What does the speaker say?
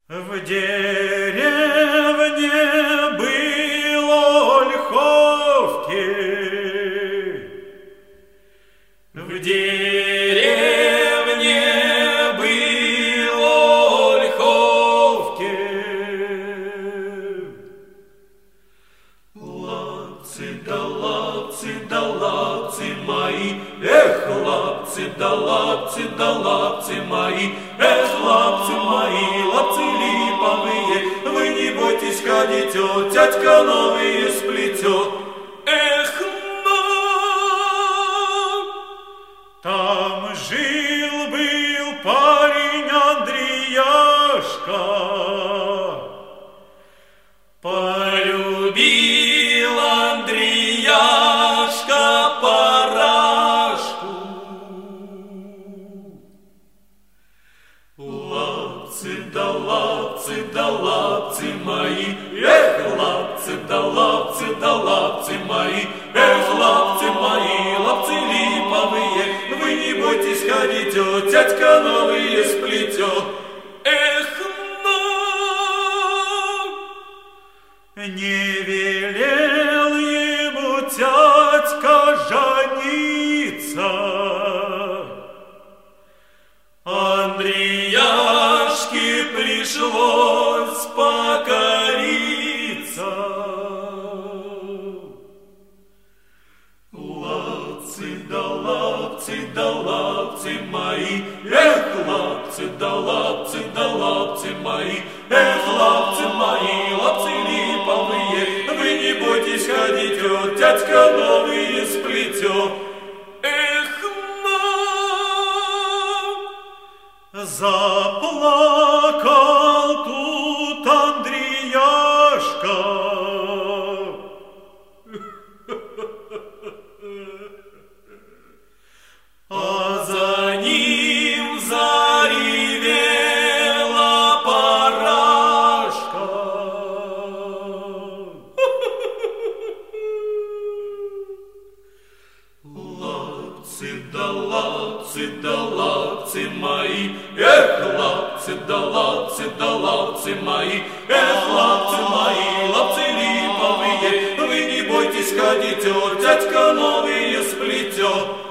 В деревне было Ольховки, в деревне было Ольховки. Лапцы да лапцы да лапцы мои, эх, лапцы да лапцы да лапцы мои, эх, лапцы мои, лапцы липовые, вы не бойтесь ходить, тятька новые сплетет. Эх, но там жил-был парень Андреяшка, полюбил Андреяшка парашку. Лапцы да лапцы мои, эх, лапцы да лапцы мои, эх, лапцы мои, лапцы липовые, вы не бойтесь ходить, тятька новые сплетет. Эх, но не велел ему тятька жениться, Андреяшке пришлось покориться. Лапцы да лапцы мои, эх, лапцы да лапцы мои, эх, лапцы мои, лапцы липовые, вы не бойтесь ходить, тятька новые сплетет. Эх, но заплакал тут Андреяшка, а за ним заревела парашка. Лапцы да лапцы мои, эх, лапцы да лапцы мои, эх, лапцы мои, лапцы липовые, вы не бойтесь ходить, тятька новые сплетет.